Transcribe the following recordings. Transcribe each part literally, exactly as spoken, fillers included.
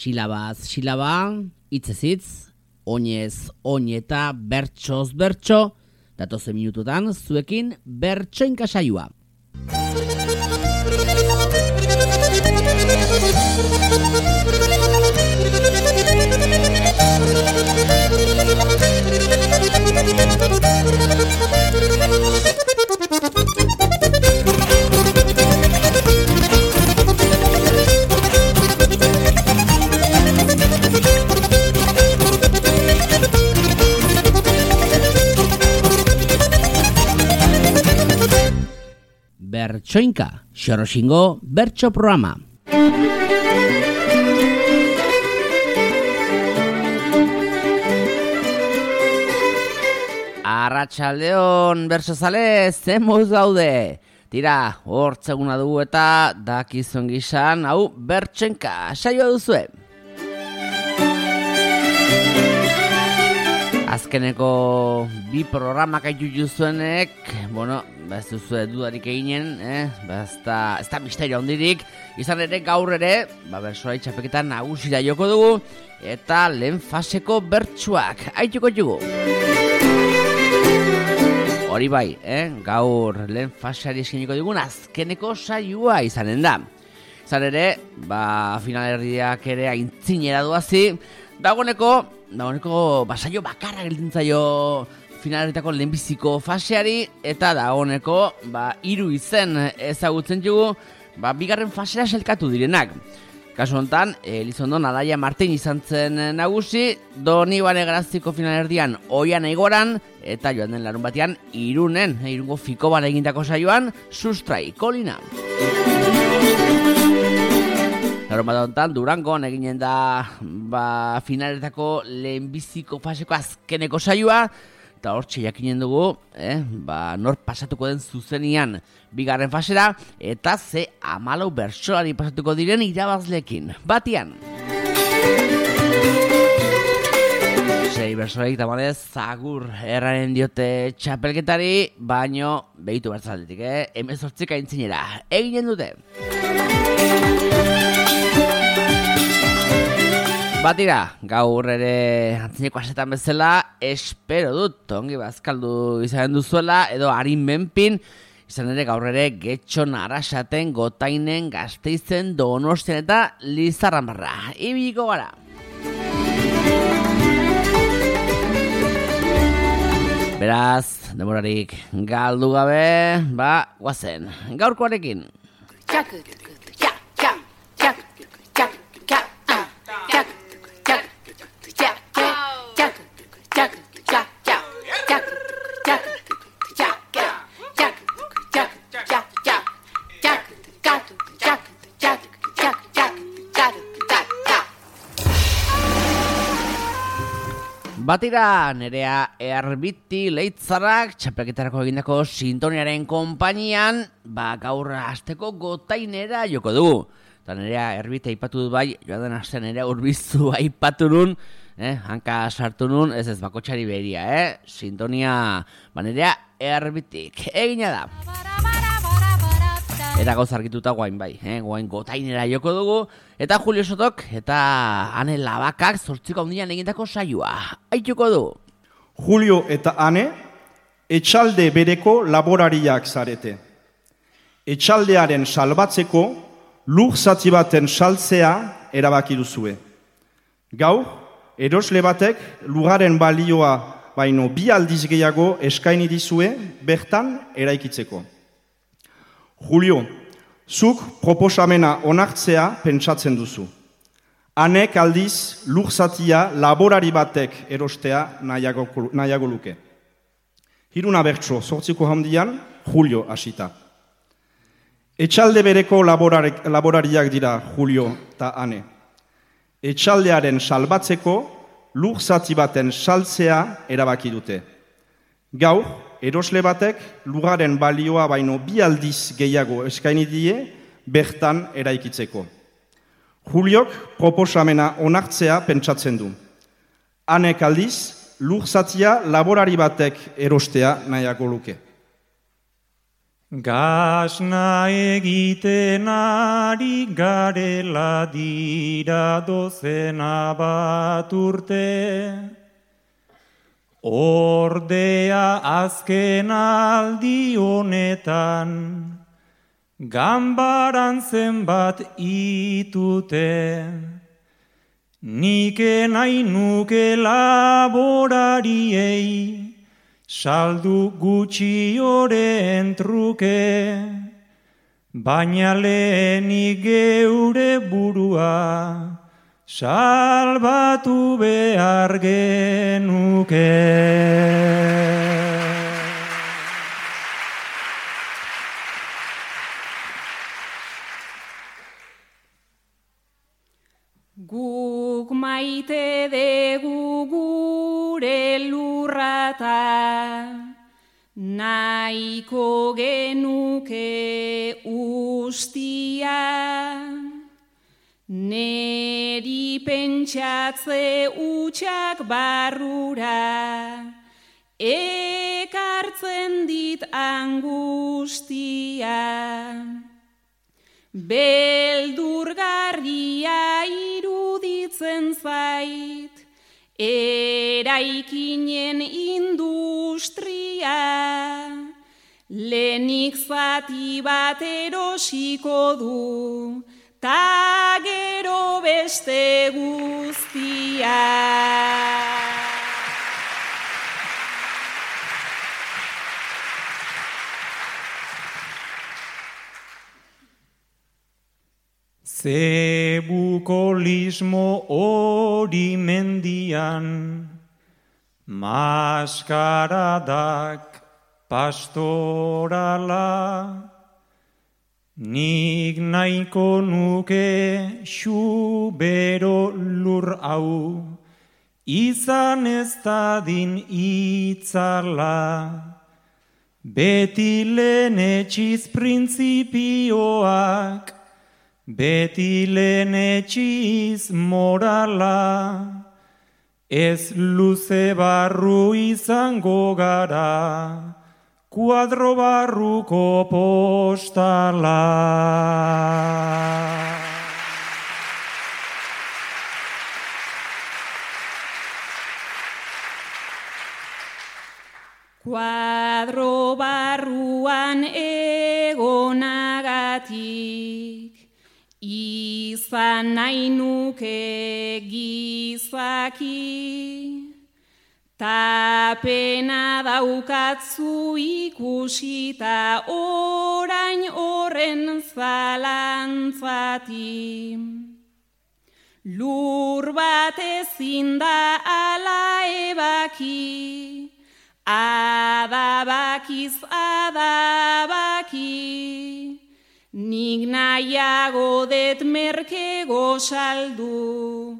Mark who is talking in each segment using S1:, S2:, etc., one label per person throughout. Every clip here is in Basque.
S1: Silabaz silaba, hitzez hitz, oinez oin eta bertsoz bertso, datozen minututan zuekin bertsoinka saioa. Bertsoinka, Xoroxingo bertso programa. Arratsaldeon bertsozale, zen moz gaude. Tira, hortzeguna dugu eta dakizun gizan, hau bertsoinka saioa duzue. Azkeneko bi programak aitu juzuenek, bueno, ba ez duzue dudarik eginen, eh? Ba ez da, ez da misterio handirik, izan ere gaur ere, ba bertsoari txapelketa nagusira joko dugu, eta lehen faseko bertsuak aituko dugu. Hori bai, eh? Gaur lehen faseari eskeniko dugun azkeneko saioa izanen da. Izan ere, ba finalerdiak ere aintzinera duazi, dagoeneko, dagoeneko basaio bakarra gelditzen zaio finalerdietako lehenbiziko faseari, eta dagoeneko ba hiru izen ezagutzen dugu, ba bigarren fasera selkatu direnak. Kasu honetan, Elizondo Nadaia Martin izan zen nagusi, Donibane Graziko finalerdian Oian Eigoran, eta joan den larun batean Irunen, Irungo Fikoban egindako saioan, Sustrai Kolina. Larun bat honetan, Durangon eginen da ba, finaletako lehenbiziko faseko azkeneko saioa, eta hortxe jakinen dugu, eh, ba, nor pasatuko den zuzenian bigarren fasera, eta ze hamalau bertsolari pasatuko diren irabazlekin. Batian! Sei bertsolarik tamalez zagur erraren diote txapelketari, baino behitu bertzaldetik, eh? Hemezortzik aintzinera. Eginen dute! Batira, gaur ere antzineko asetan bezala, espero dut, ongi bazkaldu izan duzuela, edo harin menpin, izan ere gaur ere Getxon, Arasaten, Gotainen, Gasteizen, Donostian eta Lizarramarra. Ibiliko gara. Beraz, demorarik galdu gabe, ba, guazen, gaurkoarekin. Batira, Nerea Erbiti Leitzarak txapelketarako egindako sintoniaren konpainian, ba gaur hasteko Gotainera joko dugu. Eta Nerea Erbiti aipatu dut bai, joan den astean Nerea Urbizu aipatu nun, eh, hanka sartu nun, ez ez bakotxari beria, eh? Sintonia, ba Nerea Erbitik egina da. Eta gauz argituta guain bai, eh? Guain Gotainera joko dugu, eta Julio Sotok eta Ane Labakak zortziko handian egindako saioa. Aituko du.
S2: Julio eta Ane, etxalde bereko laborariak zarete. Etxaldearen salbatzeko, lur zati baten saltzea erabaki duzue. Gaur, erosle batek lurraren balioa baino bi aldiz gehiago eskaini dizue bertan eraikitzeko. Julio, zuk proposamena onartzea pentsatzen duzu. Anek aldiz lur zatia laborari batek erostea nahiago, nahiago luke. Hiruna bertso, zortziko handian, Julio hasita. Etxalde bereko laborari, laborariak dira Julio eta Ane. Etxaldearen salbatzeko lur zati baten saltzea erabaki dute. Gaur, erosle batek lurraren balioa baino bi aldiz gehiago eskaini die bertan eraikitzeko. Juliok proposamena onartzea pentsatzen du. Anek aldiz lur zatia laborari batek erostea nahiago luke.
S3: Gasna egiten ari garela dira dozena bat urte, ordea azken aldi honetan, ganbaran zenbat itute, nik nahi nuke laborariei, saldu gutxi oren truke, baina lehenik geure burua, salbatu behar genuke.
S4: Guk maite degu gure lurrata, nahiko genuke ustia, neri pentsatze utxak barrura, ekartzen dit angustia. Beldurgarria iruditzen zait, eraikinen industria, lehenik zati bat erosiko du, ta gero beste guztia. Zebukolismo hori mendian, maskaradak pastorala, nik nahiko nuke xubero lur hau, izan ez dadin itzala, beti lehenetxiz printzipioak, beti lehenetxiz morala, ez luze barru izango gara, kuadro barruko postala. Kuadro barruan egonagatik, izan nahi nuke gizaki, ta pena daukatzu ikusita orain horren zalantzati. Lur bat ezin da ala ebaki, adabakiz adabaki, nik nahiago det merke gozaldu,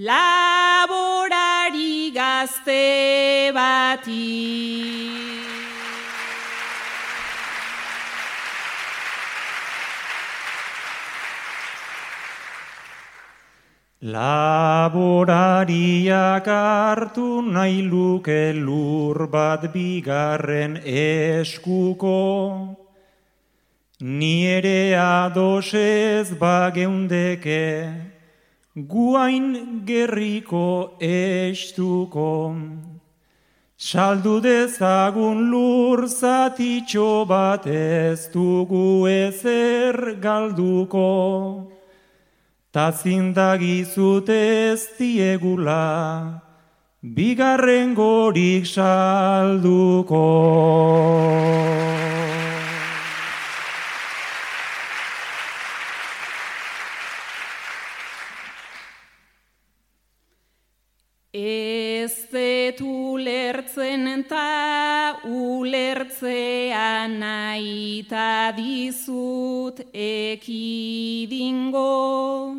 S4: laborari gazte bati. Laborariak hartu nahi luke lur bat bigarren eskuko, ni ere adosez bageundeke, guain gerriko estuko. Saldu dezagun lur zatitxo bat ez dugu ezer galduko, ta zindagizut ez diegula, bigarren gorik salduko. Ez dut ulertzen ta ulertzea nahi ta dizut ekidingo,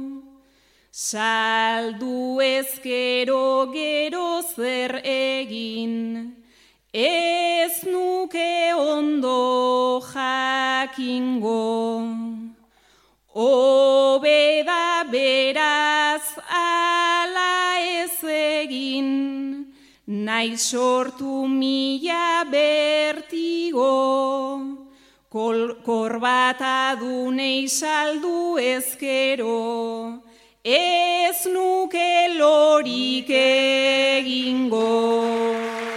S4: saldu ezkero gero zer egin, ez nuke ondo jakingo. Obeda beraz ala ez egin, nahi sortu mila bertigo, kol, korbata dunei saldu ezkero, ez nuke lorik egingo.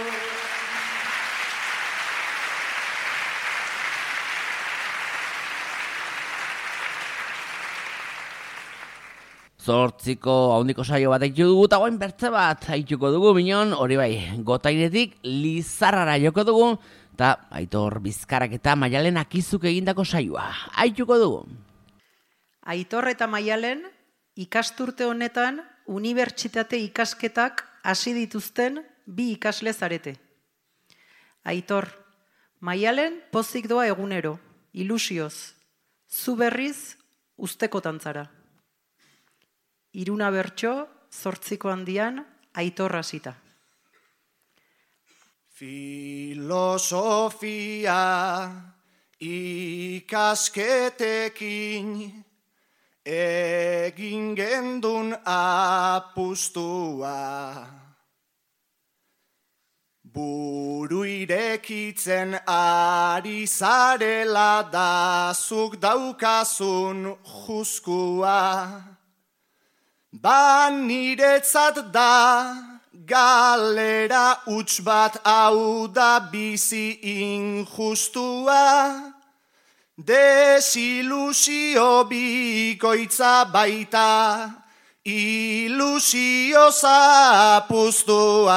S1: Zortziko haundiko saio bat haitu dugu, eta guain bertze bat haituko dugu, minon, hori bai, Gotainetik Lizarrara joko dugu, eta Aitor Bizkarak eta Maialen Akizuk egindako saioa, haituko dugu.
S5: Aitor eta Maialen ikasturte honetan unibertsitate ikasketak hasi dituzten bi ikasle zarete. Aitor, Maialen pozik doa egunero, ilusioz, zu berriz ustekotan zara. Iruna bertso, zortziko handian, Aitor hasita.
S6: Filosofia ikasketekin egin gendun apustua. Buru irekitzen ari zarela da zuk daukazun juskua. Ba niretzat da galera huts bat hau da bizi injustua. Desilusio bikoitza baita, ilusio zapuztua.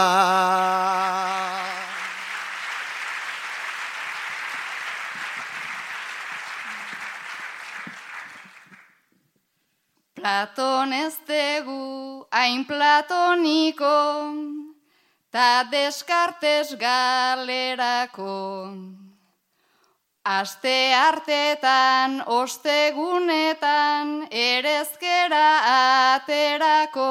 S7: Platon ez dugu hain platoniko, ta Descartes galerako. Aste artetan, ostegunetan, erezkera aterako.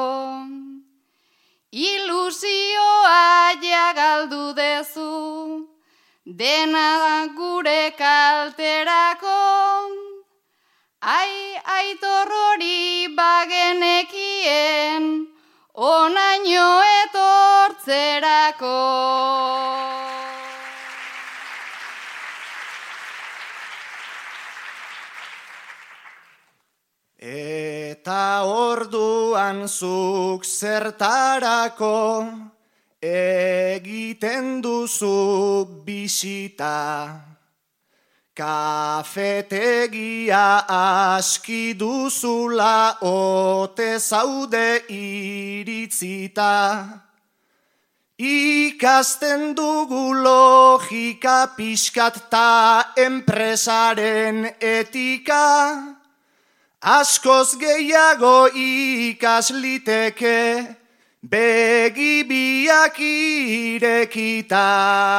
S7: Ilusioa ja galdu dezu, dena gure kalterako. Ai, Aitor hori bagenekien, onaino etortzerako.
S6: Eta orduan zuk zertarako egiten duzu bisita. Kafetegia aski duzula ote zaude iritzita. Ikasten dugu logika pixkat ta enpresaren etika. Askoz gehiago ikas liteke, begi biak irekita.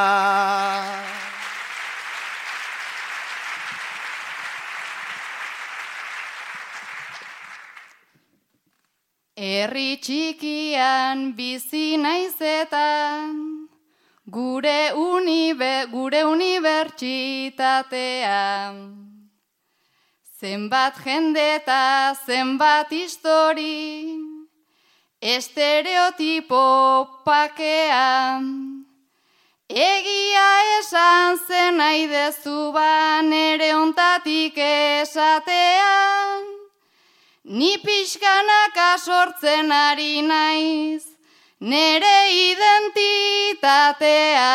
S7: Herri txikian bizi naizetan, gure, unibe, gure unibertsitatean. Zenbat jende eta zenbat histori, estereotipo pakean. Egia esan zen nahi dezu ba nere ontatik esatean. Ni pixkanaka sortzen ari naiz, nere identitatea.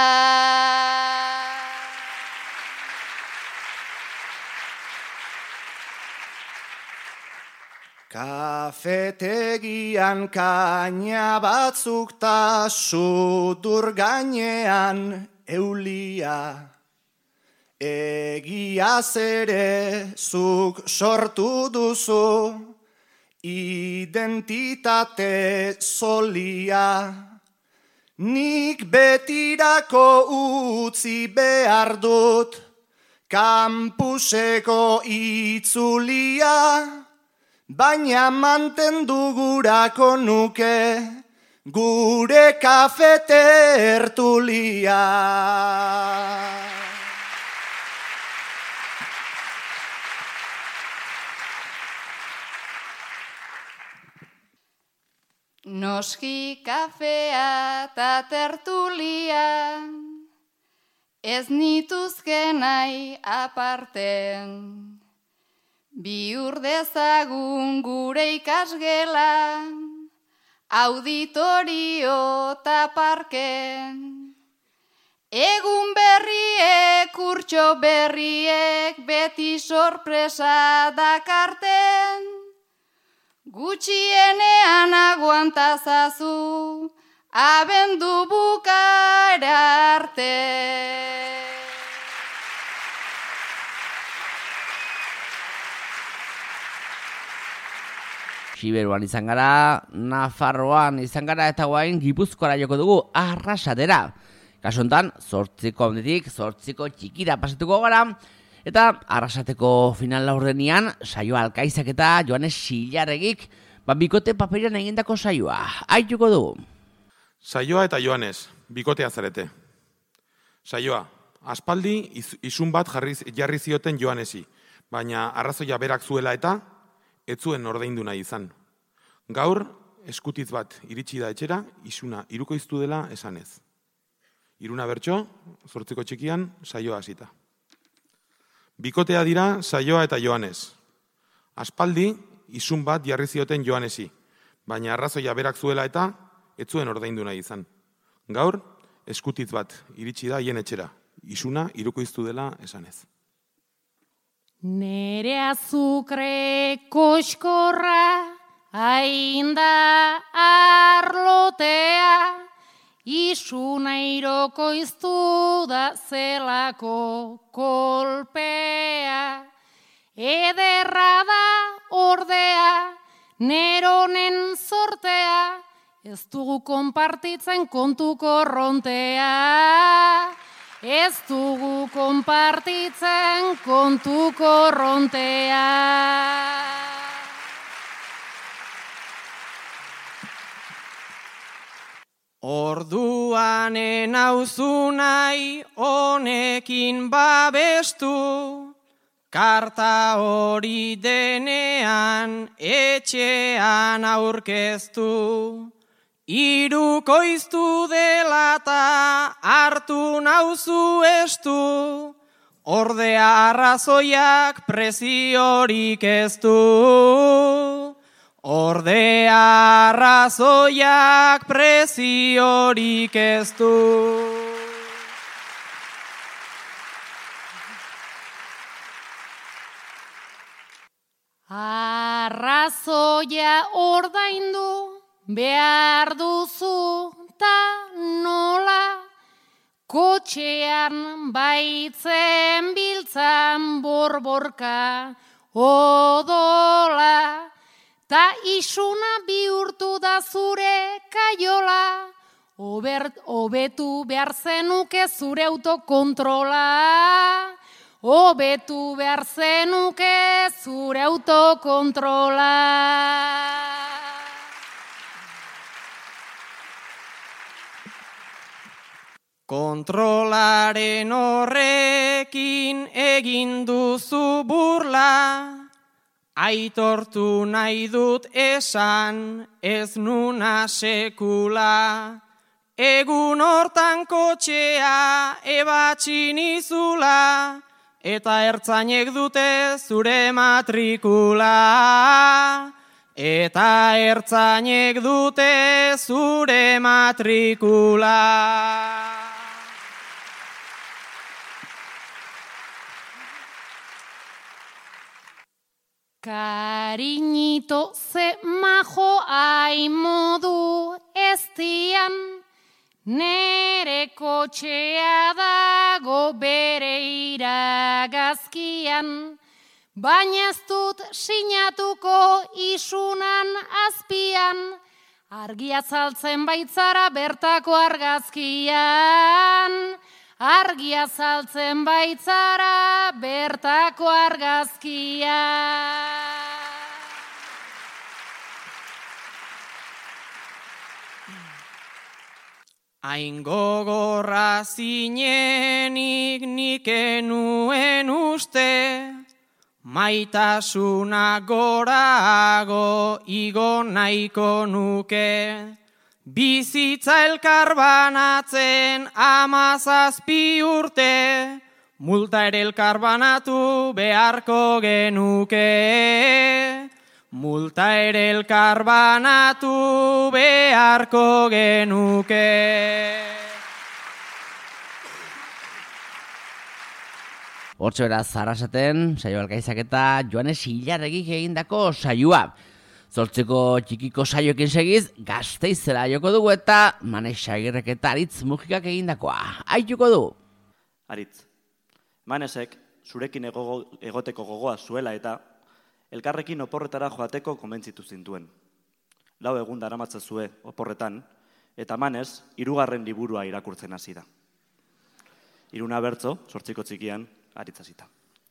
S6: Kafetegian kaina batzuk ta sudur gainean eulia. Egiaz ere zuk sortu duzu identitate solia. Nik betirako utzi behar dut kampuseko itzulia. Baina mantendu gurako nuke gure kafetertulia.
S7: Noski kafea ta tertulia, ez nituzke nahi aparten. Bihur dezagun gure ikasgela, auditorio eta parken. Egun berriek, kurtso berriek, beti sorpresa dakarten. Gutxienean aguantazazu, abendu bukaera arte.
S1: Siberuan izan gara, Nafarroan izan gara eta guain Gipuzkoara joko dugu Arrasatera. Kaso hontan, zortziko handitik, zortziko txikira pasatuko gara, eta Arrasateko final laurdenean, saioa Alkaizak eta Joanes Silarregik, ba, bikote paperian egindako saioa. Aituko dugu.
S8: Saioa eta Joanes, bikotea zarete. Saioa, aspaldi izun bat jarriz, jarri zioten Joanesi, baina arrazoia berak zuela eta ez zuen ordaindu nahi izan. Gaur, eskutitz bat iritsi da etxera, izuna irukoiztu dela esanez. Iruna bertso, zortziko txikian, saioa hasita. Bikotea dira Saioa eta Joanes. Aspaldi, izun bat jarri zioten Joanesi, baina arrazoia berak zuela eta ez zuen ordaindu nahi izan. Gaur, eskutitz bat iritsi da hien etxera, izuna irukoiztu dela esanez.
S4: Nere azukre koskorra, ainda arlotea, isuna irokoiztu da zelako kolpea. Ederra da ordea, neronen sortea, ez dugu konpartitzen kontu korrontea. Ez dugu konpartitzen kontu korrontea.
S9: Orduan enauzu nahi honekin babestu, karta hori denean etxean aurkeztu. Irukoiztu dela ta hartu nauzu estu, ordea arrazoiak preziorik ez du. Ordea arrazoiak preziorik ez du.
S4: Arrazoia ordaindu behar duzu ta nola, kotxean baitzen biltzan borborka odola, ta isuna bihurtu da zure kaiola, Obert, obetu behar zenuke zure autokontrola, obetu behar zenuke zure autokontrola.
S9: Kontrolaren horrekin egin duzu burla, aitortu nahi dut esan ez nuna sekula. Egun hortan kotxea ebatxin izula, eta ertzainek dute zure matrikula. Eta ertzainek dute zure matrikula.
S4: Cariñito ze majo ai modu eztian, nere kotxea dago bere iragazkian, baina ez dut sinatuko isunan azpian, argia saltzen baitzara bertako argazkian. Argia saltzen baitzara bertako argazkia.
S9: Hain gogorra zinenik nik enuen uste, maitasuna gorago igo nahiko nuke. Bizitza elkar banatzen amazazpi urte, multa ere elkar banatu beharko genuke. Multa ere elkar banatu beharko genuke.
S1: Hortxe beraz, arrasaten, saio alkaizak eta Joanes Ilarregik egindako saioa. Zortzeko txikiko saioekin segiz, Gasteizera joko dugu eta Manes Agirrek eta Aritz Mujikak egindakoa. Aituko du.
S10: Aritz, Manesek zurekin ego, egoteko gogoa zuela eta elkarrekin oporretara joateko konbentzitu zintuen. Lau egun daramatzazue oporretan, eta Manes hirugarren liburua irakurtzen hasi da. Hiruna bertso, zortziko txikian, Aritzazita.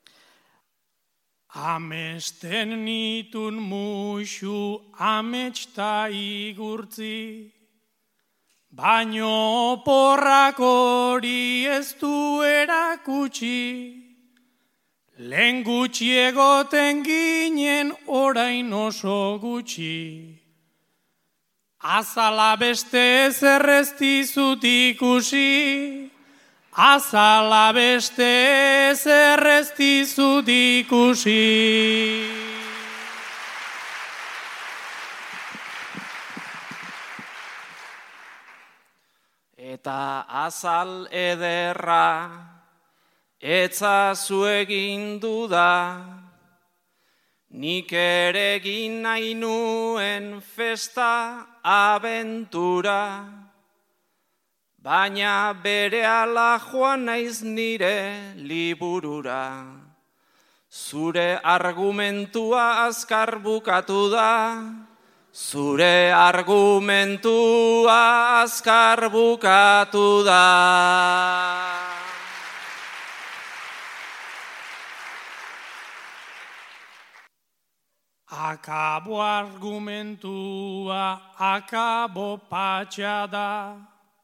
S3: Amesten nitun muixu ametsta igurtzi, baino oporrak hori ez du erakutsi. Lehen gutxi egoten ginen orain oso gutxi. Azala beste ezer ez dizut ikusi, azala beste ezer ez dizut ikusi.
S9: Eta azal ederra etzazu egin duda, nik ere egin nahi nuen festa abentura, baina berehala joan naiz nire liburura. Zure argumentua azkar bukatu da, zure argumentua azkar bukatu da.
S3: Akabo argumentua, akabo patxa da,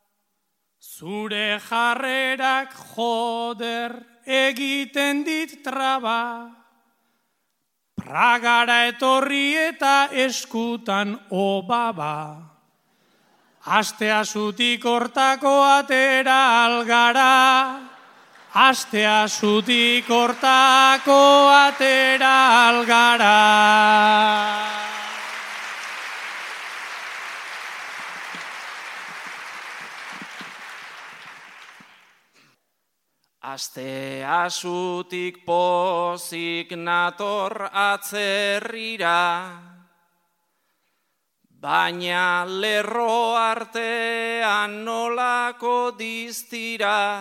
S3: zure jarrerak joder egiten dit traba, Pragara etorri eta eskutan obaba, astea zutik hortako atera algara, astea zutik hortako atera algara.
S9: Aste asutik pozik nator atzerrira, baina lerro artean nolako diztira,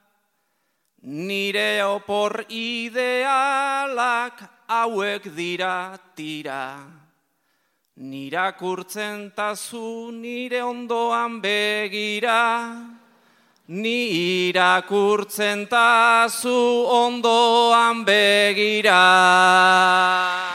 S9: nire opor idealak hauek dira tira. Nirakurtzen tazu nire ondoan begira, ni irakurtzen tazu ondoan begira.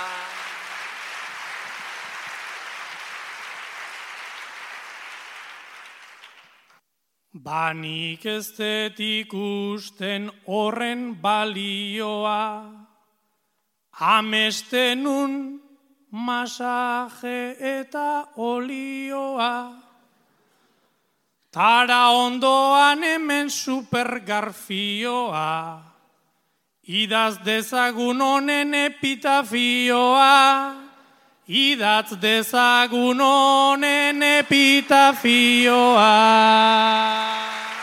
S3: Banik ez dut ikusten horren balioa, amestenun masaje eta olioa. Tara ondoan hemen supergarfioa, idaz dezagun honen epitafioa, idatz dezagun honen epitafioa.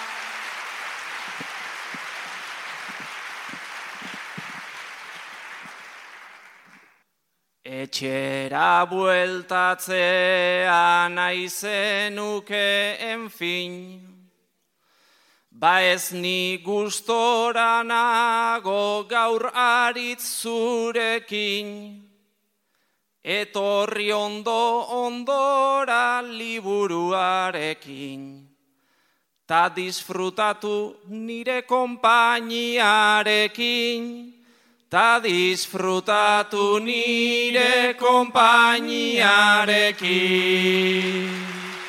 S9: Etxera bueltatzea nahi zenuke enfin, ba ez ni gustora nago gaur Aritz zurekin, etorri ondo ondora liburuarekin, ta disfrutatu nire konpainiarekin, ta disfrutatu nire konpainiarekin.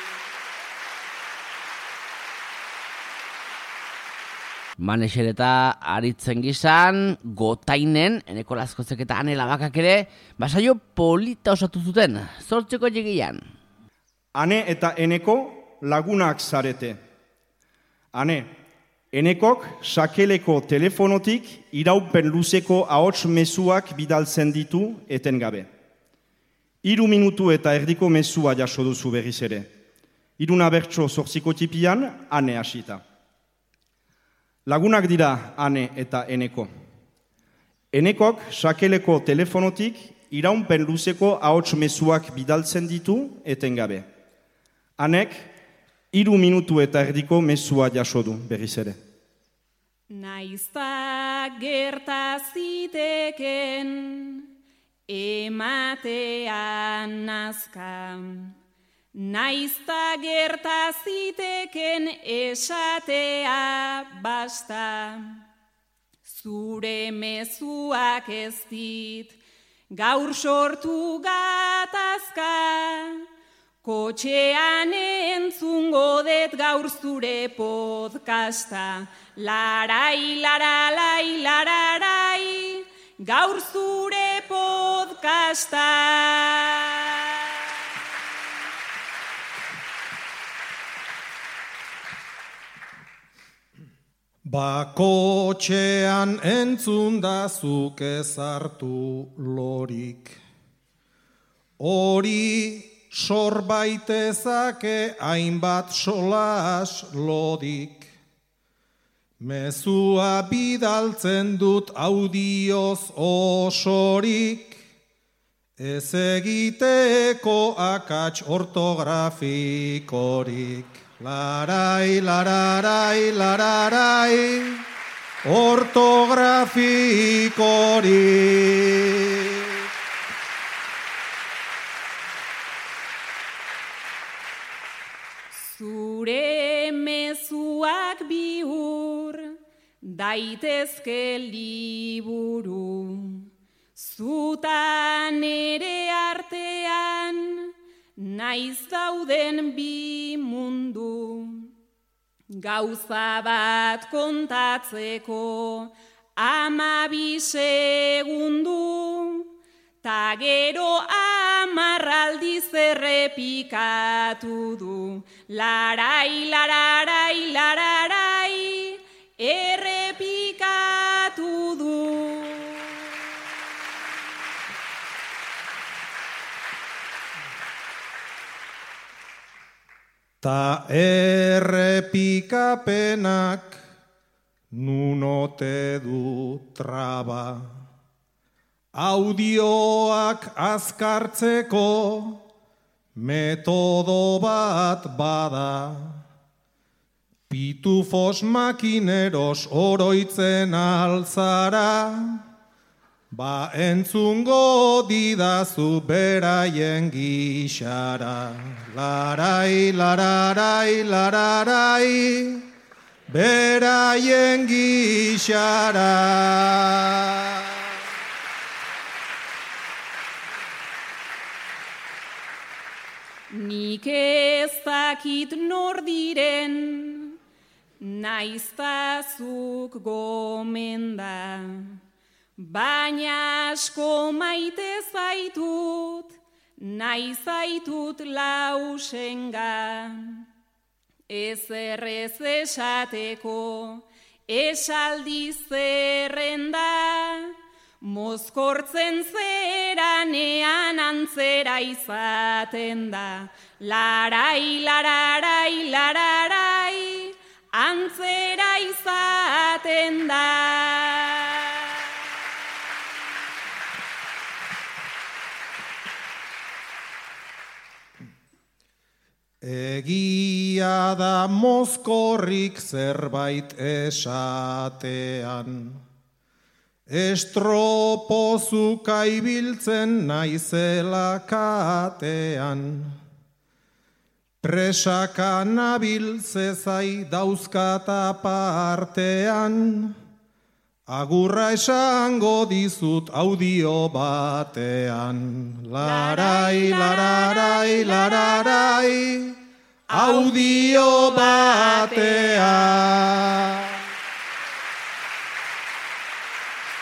S1: Manexer eta Aritzen gizan, Gotainen, Eneko Lazkozek eta Ane Labakak ere, basaio polita osatu zuten, zortzeko jegian.
S2: Ane eta Eneko lagunak zarete. Ane, Enekok sakeleko telefonotik iraupen luzeko ahots mezuak bidaltzen ditu etengabe. Hiru minutu eta erdiko mezua jaso duzu berriz ere. Hiruna bertso zortziko tipian, Ane hasita. Lagunak dira Ane eta Eneko. Enekok sakeleko telefonotik iraunpen luzeko ahots mezuak bidaltzen ditu etengabe. Anek hiru minutu eta erdiko mezua jaso du berriz ere.
S11: Naizta gerta ziteken ematean nazka. Naizta gerta ziteken esatea basta. Zure mezuak ez dit gaur sortu gatazka. Kotxean entzungo det gaur zure podcasta. Larai, laralai, lararai, gaur zure podcasta.
S12: Bakotxean entzun da zuk ezartu lorik. Hori sorbaitezake hainbat solas lodik. Mezua bidaltzen dut audioz osorik. Ez egiteko akats ortografikorik. Larai, lararai, lararai, ortografikorik.
S11: Zure mezuak bihur, daitezke liburu. Zutan ere artean, naiz dauden bi mundu. Gauza bat kontatzeko amabi segundu. Ta gero amarraldiz errepikatu du. Larai, lararai, lararai, errepikatu du.
S12: Ta errepikapenak nunote du traba. Audioak azkartzeko metodo bat bada. Pitufos makineros oroitzen altzara. Ba entzungo didazu beraien gixara. Larai, lararai, lararai, beraien gixara.
S11: Nik ez dakit nor diren, naiztazuk gomenda. Baina asko maite zaitut, nahi zaitut lausenga. Ez errez esateko, esaldi zerrenda. Mozkortzen zeranean antzera izaten da. Larai, lararai, lararai, antzera izaten da.
S12: Egia da mozkorrik zerbait esatean. Estropozuka ibiltzen naizela katean. Presaka nabiltzezai dauzkata partean. Agurra esango dizut audio batean. Larai, lararai, lararai, audio batean.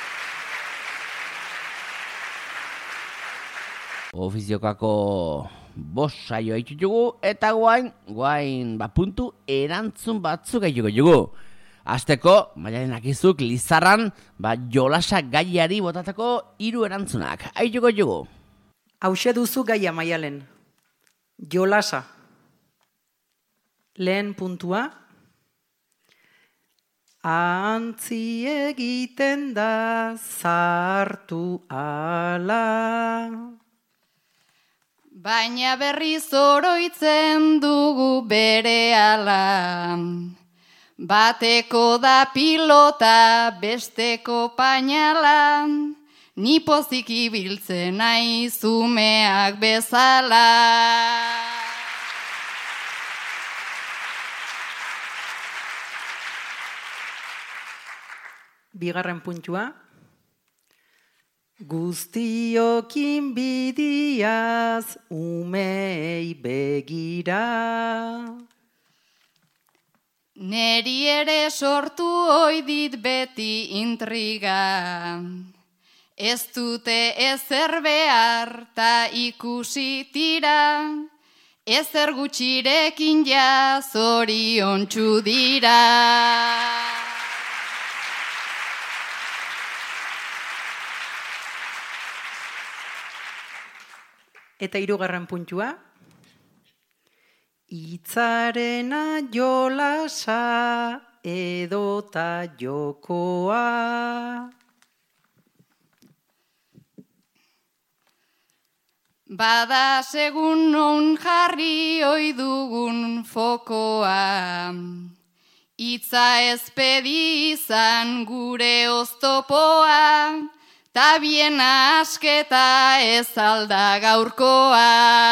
S1: Ofiziokako bost saio haitutugu, eta guain, guain, ba, puntu erantzun batzuk haituko jugu. Azteko, Maialen Akizuk Lizarran, ba, jolasa gaiari botatako hiru erantzunak. Haituko jugu.
S5: Hauxe duzu gaia, Maialen. Jolasa. Lehen puntua. Antzi egiten da zartu ala.
S7: Baina berriz oroitzen dugu berehala. Bateko da pilota, besteko painala. Ni pozik ibiltzen naiz umeak bezala.
S5: Bigarren puntua. Guztiokin bidiaz umei begira.
S7: Neri ere sortu oidit beti intriga. Ez dute ezer behar ta ikusi tira. Ezer gutxirekin ja zoriontsu dira.
S5: Eta hirugarren puntua. Itzarena jolasa edota jokoa.
S7: Bada segun non jarri oi dugun fokoa. Itza ezpedi izan gure oztopoa. Ta bien asketa ez alda gaurkoa.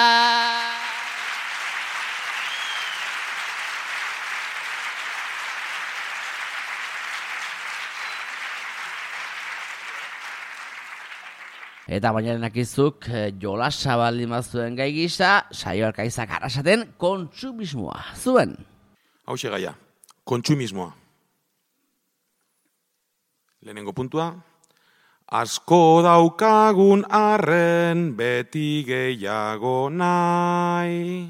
S1: Eta Maialen Akizuk jolasa baldin bazuen gai gisa, saio Arkaizak arrasaten kontsumismoa zuen.
S8: Hauxe gaia, kontsumismoa. Lehenengo puntua. Asko daukagun arren beti gehiago nahi.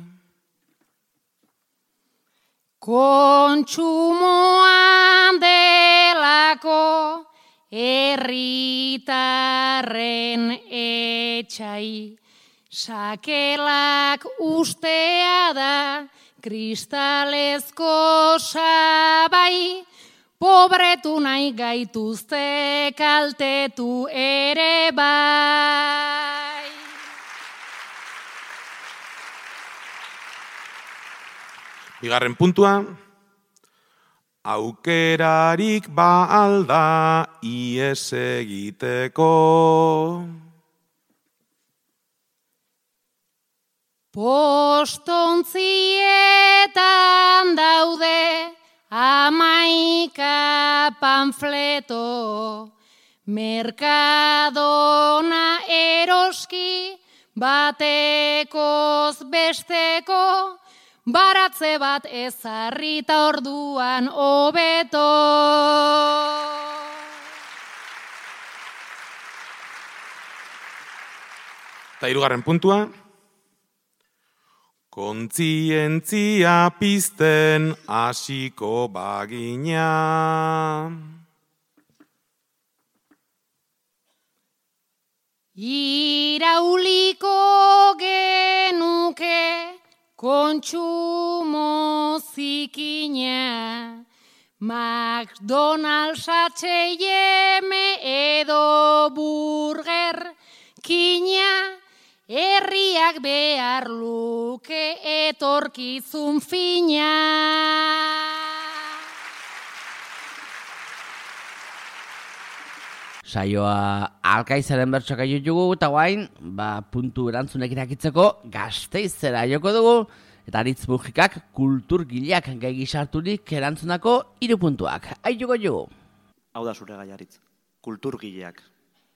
S4: Kontsumoan delako herritarren etxai. Sakelak ustea da kristalezko sabai. Pobretu nahi gaituzte kaltetu ere bai.
S8: Bigarren puntua. Aukerarik ba alda ies egiteko.
S4: Postontzietan daude amaika panfleto, merkadona eroski, batekoz besteko, baratze bat ezarrita orduan hobeto.
S8: Eta hirugarren puntua. Kontzientzia pizten hasiko bagina.
S4: Irauliko genuke kontsumo zikina. McDonald's, H and M edo burger kina. Herriak behar luke etorkizun fina.
S1: Saioa Alkaizaren bertsoak aitutugu, eta guain, ba, puntu erantzunek irakitzeko Gasteizera joko dugu, eta Aritz Mujikak kulturgileak gai gisarturik erantzunako hiru puntuak. Aituko jugu.
S10: Hau da zure gai, Aritz. Kulturgileak.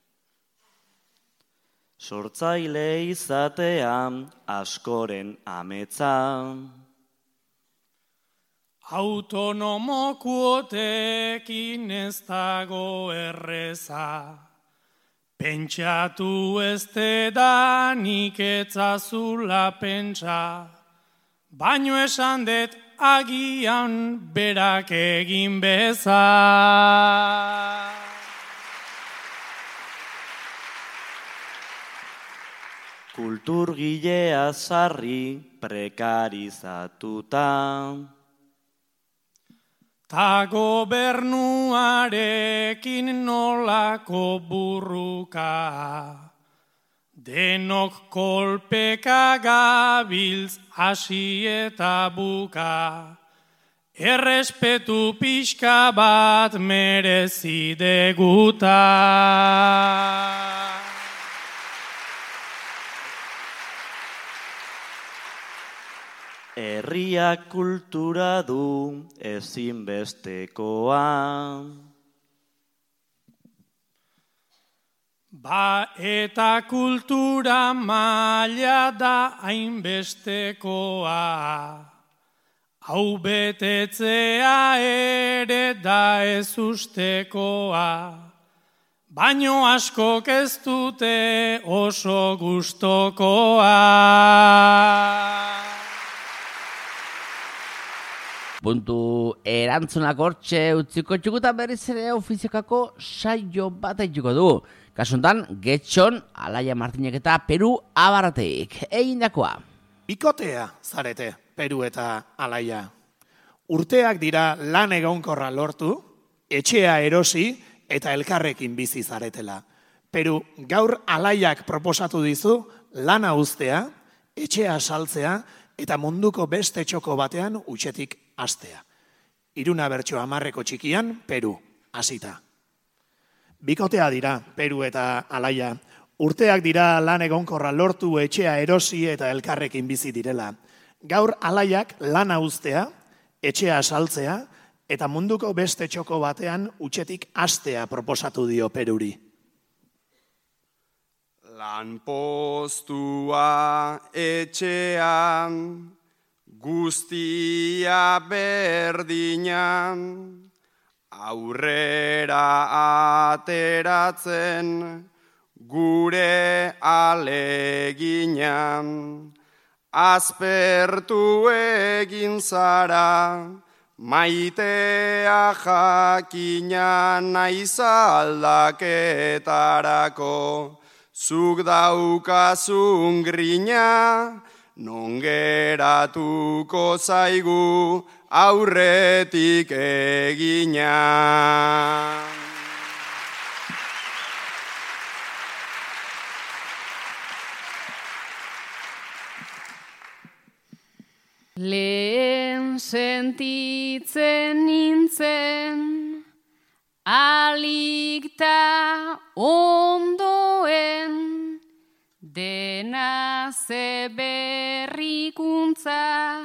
S10: Sortzaile izatean askoren ametza.
S3: Autonomo kuotekin ez dago erreza. Pentsatu ez da nik etzazula pentsa, baino esan dut agian berak egin beza.
S10: Kulturgilea sarri prekarizatuta,
S3: ta gobernuarekin nolako burruka, denok kolpeka gabiltz hasi eta buka, errespetu pixka bat merezi deguta.
S10: herriak kultura du ezinbestekoa.
S3: Ba eta kultura maila da hainbestekoa, hau betetzea ere da ez ustekoa, baino askok ez dute oso gustokoa.
S1: Puntu erantzunak hortxe utziko txukutan berriz ere ofiziokako saio bat aituko du. Kasuntan, Getxon, Alaia Martinek eta Peru Abarateik. Egin dakoa.
S6: Bikotea zarete, Peru eta Alaia. Urteak dira lan egonkorra lortu, etxea erosi eta elkarrekin bizi zaretela. Peru, gaur Alaiak proposatu dizu lana uztea, etxea saltzea eta munduko beste txoko batean utxetik hastea. Iruna bertso hamarreko txikian, Peru, hasita. Bikotea dira, Peru eta Alaia. Urteak dira lan egonkorra lortu, etxea erosi eta elkarrekin bizi direla. Gaur Alaiak lana uztea, etxea saltzea eta munduko beste txoko batean utxetik hastea proposatu dio Peruri.
S13: Lanpostua etxean, guztia berdinan, aurrera ateratzen gure aleginan, aspertu egin zara, maitea jakina naiz aldaketarako, zuk daukazun grina, non geratuko zaigu aurretik egina.
S4: Lehen sentitzen nintzen, alikta ondoen, dena ze berrikuntza,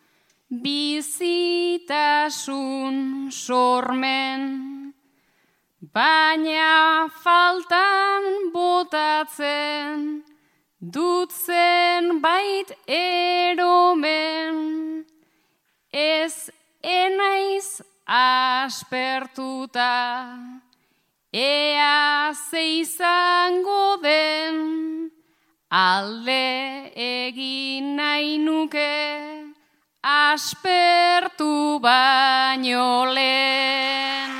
S4: bizitasun sormen, baina faltan botatzen, dut zenbait eromen, ez enaiz aspertuta, ea ze izango den, alde egin nahi nuke, aspertu baino lehen.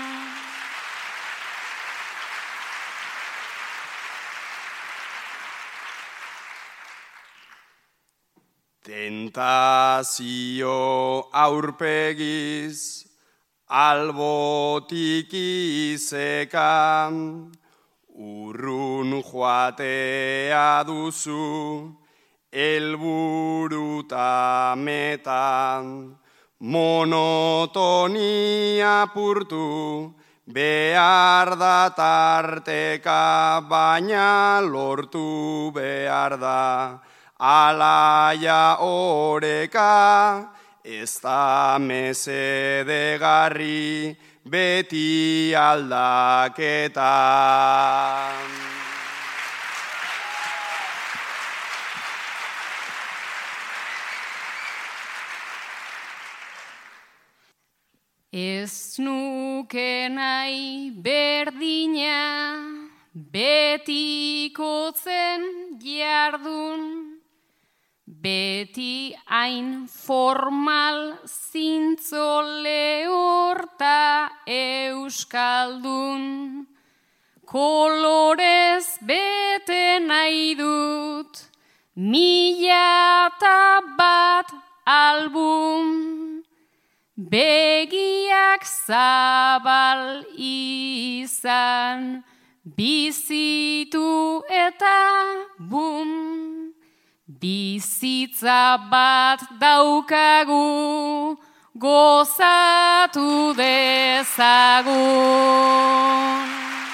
S13: Tentazio aurpegiz, albotik izekan, urrun joatea duzu, elburuta metan, monotonia purtu, behar da tarteka, baina lortu behar da, Alaia oreka, ez da mesedegarri, beti aldaketan.
S4: Ez nuke nahi berdina, betikotzen jardun, beti hain formal zintzo lehorta euskaldun, kolorez bete nahi dut, mila eta bat album, begiak zabal izan, bizitu eta bum, bizitza bat daukagu, gozatu dezagun.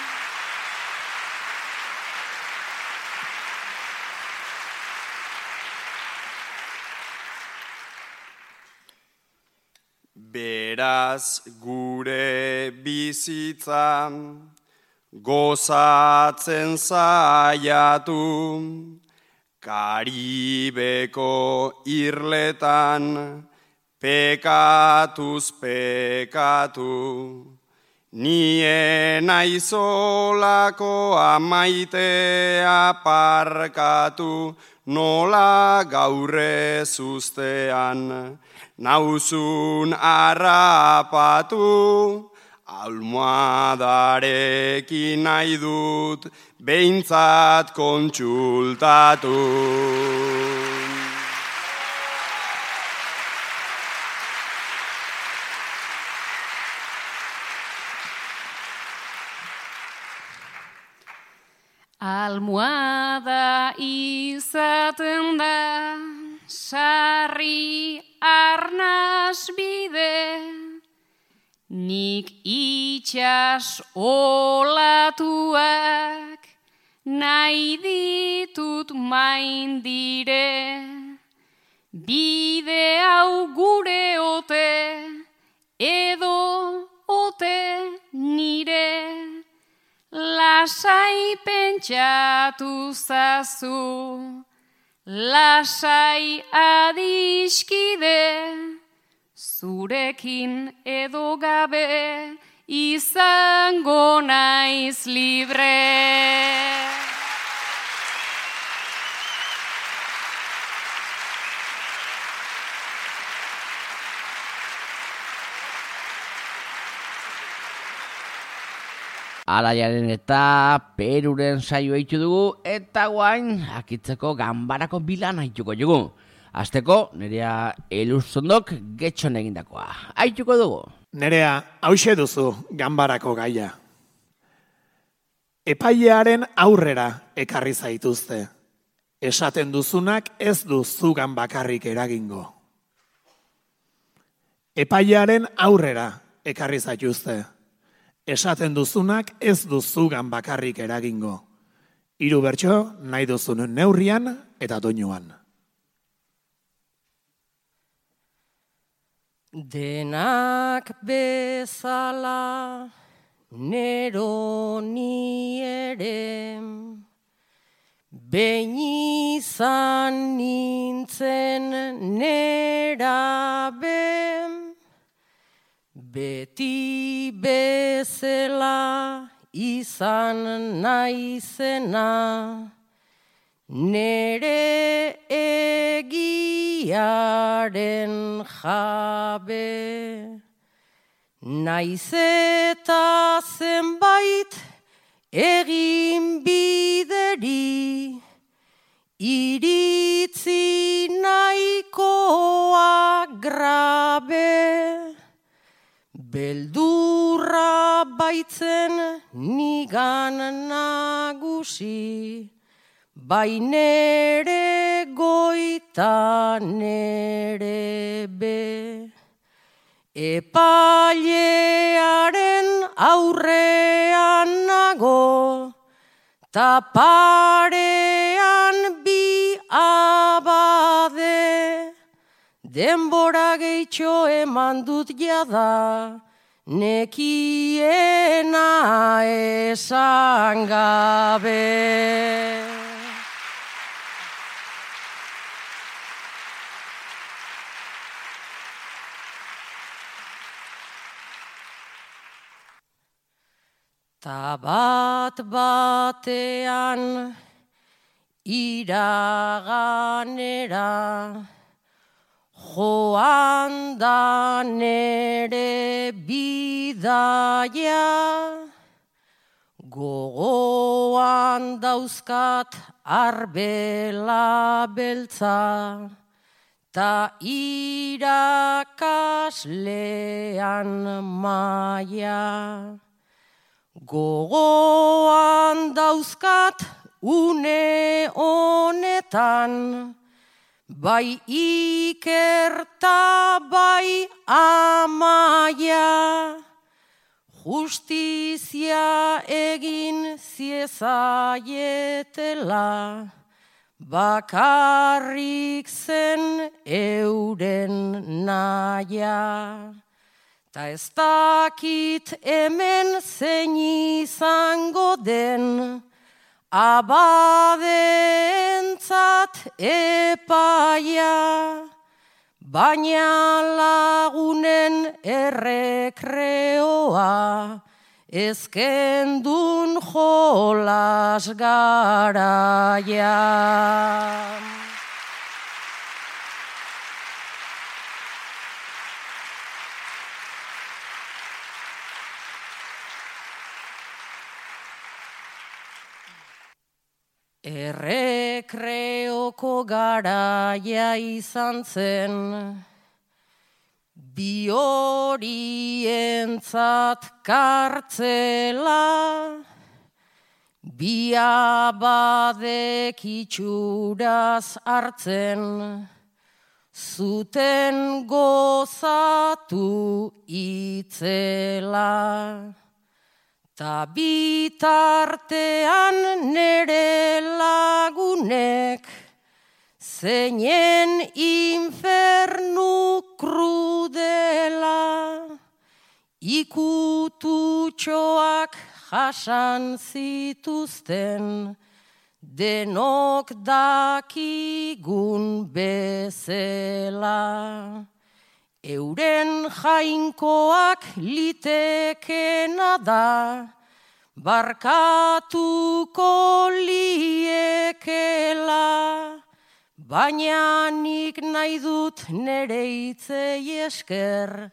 S13: Beraz gure bizitzan gozatzen zaiatu, Karibeko irletan pekatuz pekatu, nien aizolako amaitea parkatu, nola gaurre zuztean, nauzun harrapatu, almohadarekin nahi dut, behintzat kontsultatu.
S4: Almohada izaten da, sarri arnas bide, nik itxas olatuak nahi ditut maindire, bide hau gure ote, edo ote nire, lasai pentsatu zazu, lasai adiskide, zurekin edo gabe izango naiz libre.
S1: Alaiaren eta Peruren saio eitu dugu, eta guain akitzeko ganbarako bilan haituko dugu. Azteko, Nerea Eluzondok getxon egindakoa. Haituko dugu.
S6: Nerea, hauxe duzu ganbarako gaia. Epailearen aurrera ekarri zaituzte. Esaten duzunak ez du zugan bakarrik eragingo. Epailearen aurrera ekarri zaituzte. Esaten duzunak ez du zugan bakarrik eragingo. Hiru bertso nahi duzun neurrian eta doinuan.
S14: Denak bezala nero ni ere, behin izan nintzen nerabe, beti bezala izan naizena, nere egiaren jabe. Naiz eta zenbait egin bideri, iritzi nahikoa grabe. Beldurra baitzen nigan nagusi, bai nere goita nere be. Epailearen aurrean nago, ta parean bi abade. Denbora gehitxo eman dut jada, nekiena esan gabe. Ta bat batean iraganera joan da nere bidaia, gogoan dauzkat arbela beltza, ta irakaslean maia. Gogoan dauzkat une honetan, bai ikerta bai amaia, justizia egin ziezaietela, bakarrik zen euren naia. Ta ez dakit hemen zein izango den, abadeentzat epaia, baina lagunen errekreoa, ezkendun jolas garaia. Errekreoko garaia izan zen, bi horientzat kartzela, bi abadek itxuraz hartzen, zuten gozatu itzela. Ta bitartean nere lagunek, zeinen infernu krudela, ikututxoak jasan zituzten, denok dakigun bezela. Euren jainkoak litekena da, barkatuko liekela, baina nik nahi dut nere hitzei esker,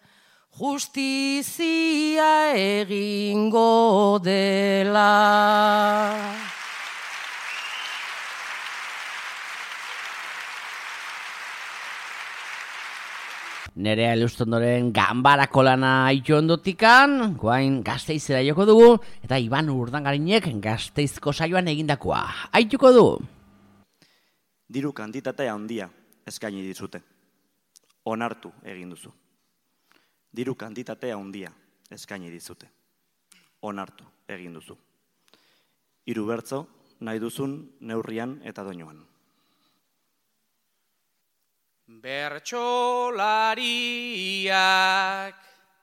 S14: justizia egingo dela.
S1: Nerea Elustondoren ganbarako lana aitu ondotikan, guain Gasteizera joko dugu, eta Iban Urdangarinek Gasteizko saioan egindakoa. Aituko du!
S10: Diru kantitatea handia eskaini dizute. Onartu egin duzu. Diru kantitatea handia eskaini dizute. Onartu egin duzu. Hiru bertso nahi duzun neurrian eta doinuan.
S9: Bertsolariak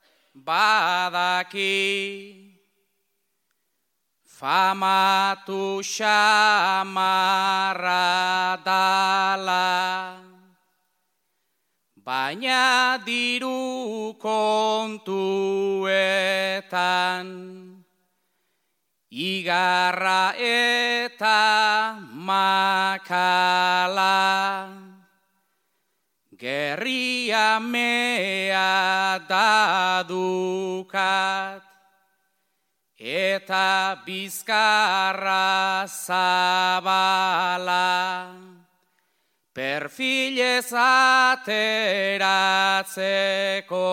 S9: badaki famatu xamarra dala, baina diru kontuetan igarra eta makala. Gerria mea dadukat, eta bizkarra zabala, perfilez ateratzeko,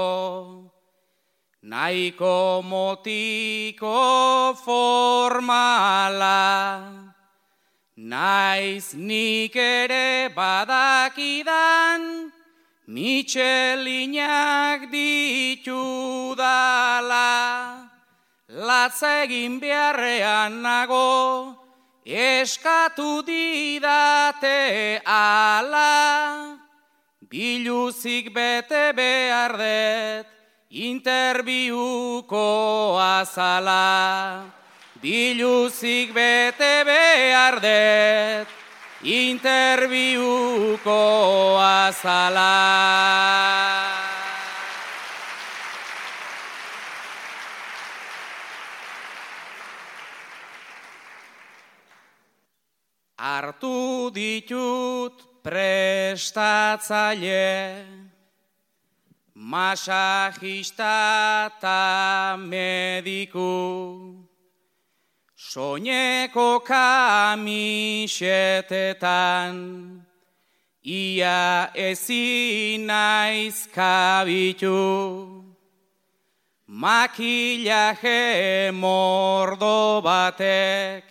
S9: nahiko motiko formala, naiz nik ere badakidan, Mitxelinak ditudala, latza egin beharrean nago, eskatu didate ala, biluzik bete behar det, interbiuko azala. Biluzik bete behar det, interbiuko azala. hartu ditut prestatzaile, masajista eta mediku, soineko kamisetetan, ia ezin naiz kabitu, makillaje mordo batek,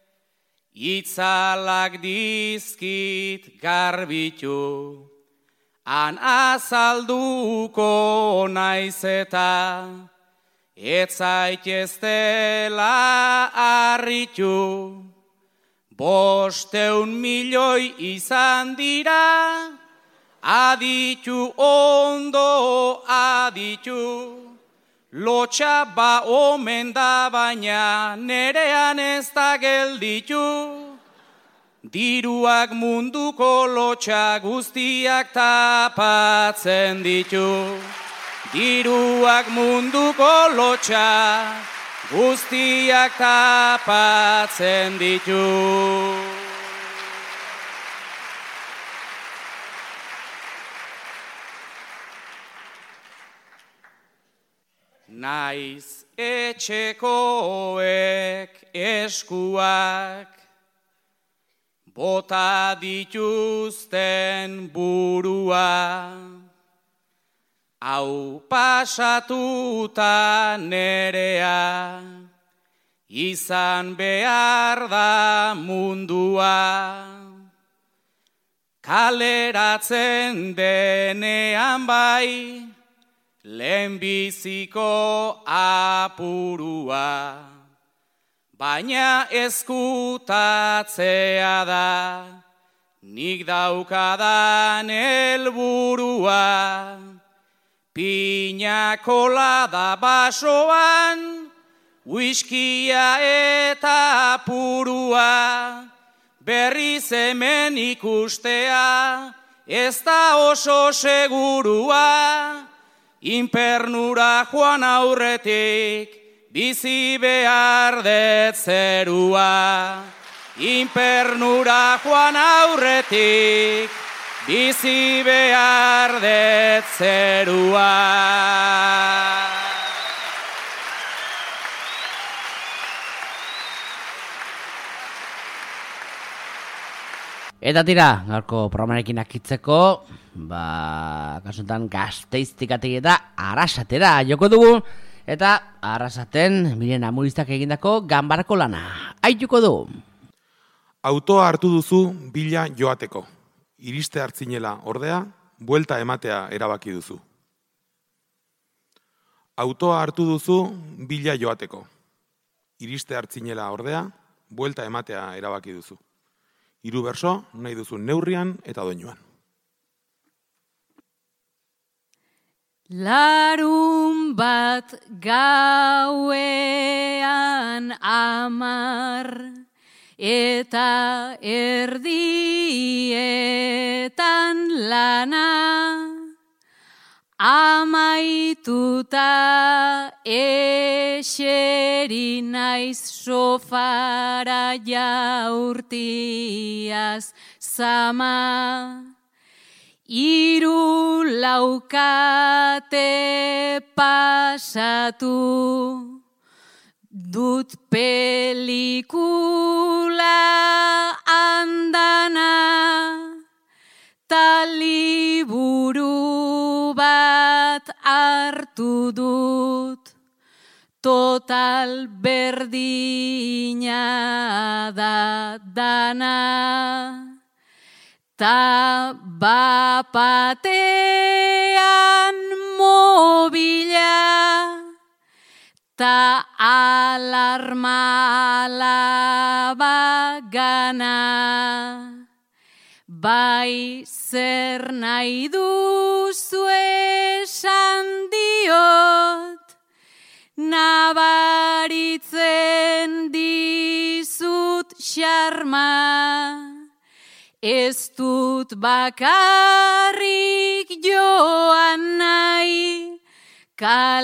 S9: itzalak dizkit garbitu, han azalduko naiz eta, ez zaiteztela harritu, bosteun milioi izan dira, aditu ondo aditu, lotxa ba omen da baina nerean ez da gelditu, diruak munduko lotxa guztiak tapatzen ditu. Diruak munduko lotxa guztiak tapatzen ditu. Naiz etxekoek eskuak bota dituzten burua, hau pasatuta nerea, izan behar da mundua. Kaleratzen denean bai, lehenbiziko apurua, baina ezkutatzea da, nik daukadan helburua. Pina kolada basoan, whiskia eta purua, berriz hemen ikustea, ez da oso segurua. Inpernura joan aurretik, bizi behar det zerua. Inpernura joan aurretik, bizi behar det zerua.
S1: Eta tira, gaurko programarekin akitzeko, ba, kasuntan Gasteiztikatik eta Arrasatera joko dugu, eta Arrasaten Miren Amuriztak egindako ganbarako lana. Aituko du.
S8: Autoa hartu duzu bila joateko. Iriste hartzinela ordea, buelta ematea erabaki duzu. Autoa hartu duzu bila joateko. Iriste hartzinela ordea, buelta ematea erabaki duzu. Hiru berso nahi duzu neurrian eta doinuan.
S4: Larun bat gauean amar, eta erdietan lana, amaituta eseri naiz sofara jaurtiaz zama. Hiru laukate pasatu, dut pelikula andana, ta liburu bat hartu dut, total berdina da dana. Ta bapatean mobila, ta alarma alaba gana. Bai zer nahi duzu esan diot, nabaritzen dizut xarma. Ez dut bakarrik joan nahi,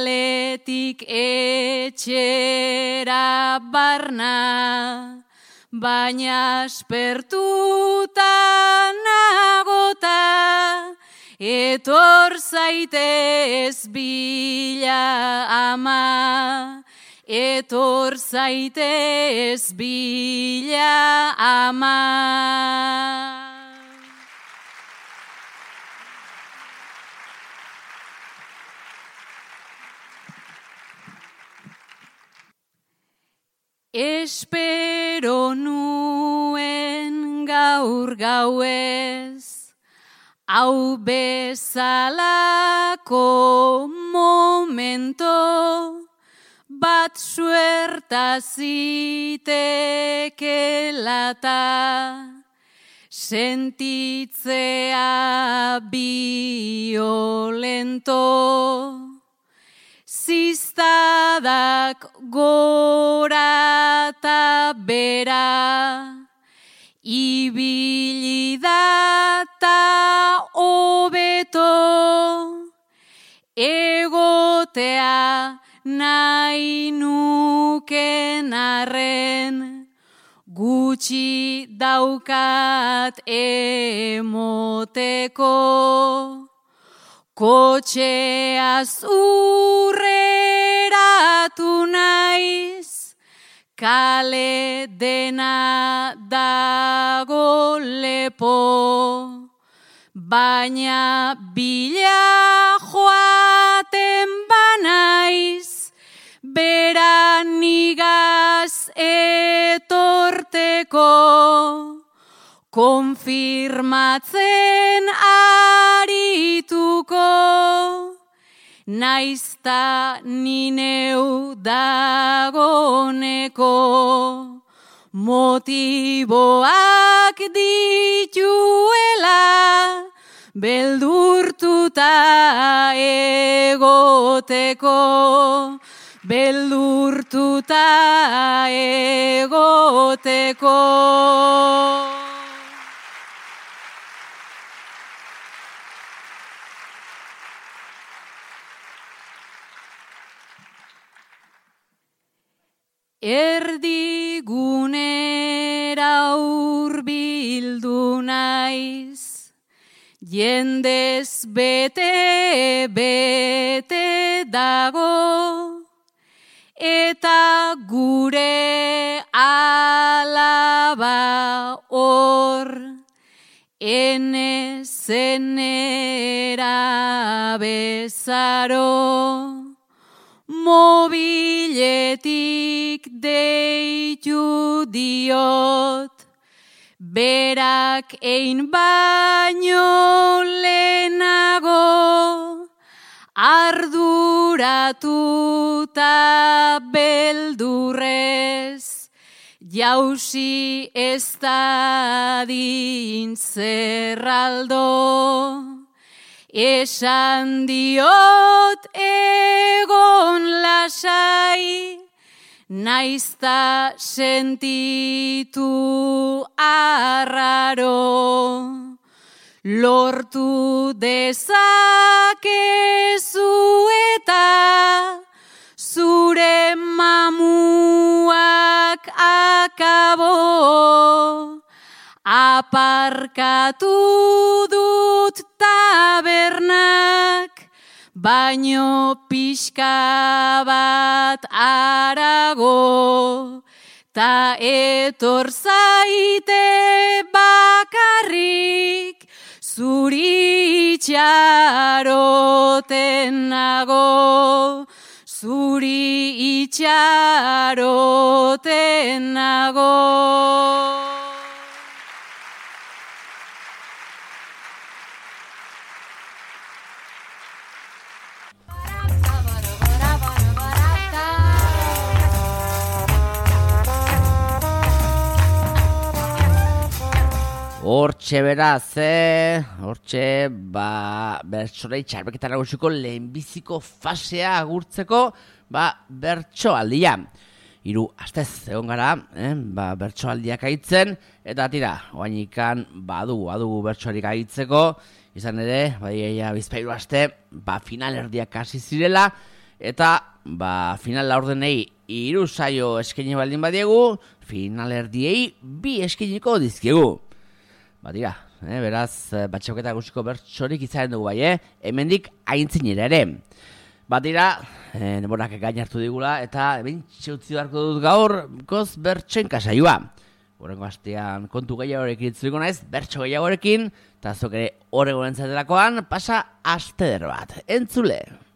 S4: kaletik etxera barna. baina aspertuta nagota, etor zaitez bila ama, etor zaitez bila ama. Espero nuen gaur gauez, hau bezalako momento, bat suerta zitekelata, sentitzea violento. Ziztadak gora eta bera, ibili data hobeto, egotea nahi nuken arren, gutxi daukat emoteko. Kotxeaz urreratu naiz, kale dena dago lepo, baina bila joaten banaiz, bera nigaz etorteko. Konfirmatzen arituko, naizta nineu dagoneko, motiboak dituela, beldurtuta egoteko, beldurtuta egoteko. Erdigunera hurbildu naiz, jendez bete bete dago, eta gure alaba hor, ene zenera bezaro. Mobiletik deitu diot, berak ein baino lehenago, arduratuta beldurrez, jausi ez dadin zerraldo. Esan diot egon lasai, naizta sentitu arraro. Lortu dezakezu eta zure mamuak akabo. Aparkatu dut tabernak, baino pixka bat arago, ta etor zaite bakarrik, zuri itxaroten nago, zuri itxaroten nago.
S1: Hortxe beraz, eh? Hortxe, ba, bertsolari txarbeketa nagusiko lehenbiziko fasea agurtzeko, ba, bertsoaldia. Hiru astez egon gara, eh? Ba, bertsoaldiak aitzen, eta tira, oainikan badugu, badugu bertsoarik aitzeko, izan ere, bai, eia bizpairu aste, ba, finalerdiak hasi zirela, eta, ba, final laurdenei hiru saio eskaini baldin badiegu, finalerdiei bi eskainiko dizkiegu. Badira, eh, beraz, batxoketa guztiko bertsorik izaren dugu bai, eh? Hemendik aintzinera ere. Badira, eh, neborak gain hartu digula, eta bintxe utzi beharko dut gaur, goz bertsen kasaioa. Horrengo astean kontu gehiagorekin itzuliko naiz, bertso gehiagorekin, eta zok ere horrego entzatelakoan, pasa aste der bat. Entzule!